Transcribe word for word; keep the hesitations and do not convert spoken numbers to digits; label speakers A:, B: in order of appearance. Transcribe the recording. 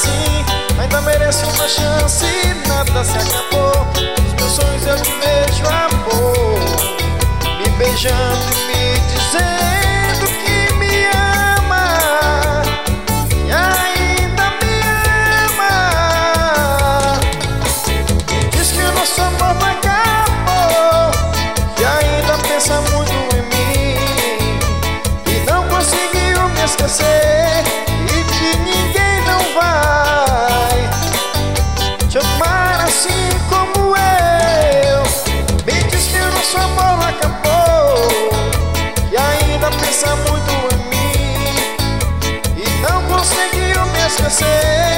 A: assim, ainda mereço uma chance. Nada se acabou, nos meus sonhos eu te vejo, amor, me beijando e me dizendo que me ama, e ainda me ama. Diz que o nosso amor não acabou, que ainda pensa muito em mim e não conseguiu me esquecer, e que ninguém não vai te amar assim como eu. Me diz que o nosso amor não acabou, que ainda pensa muito em mim e não conseguiu me esquecer.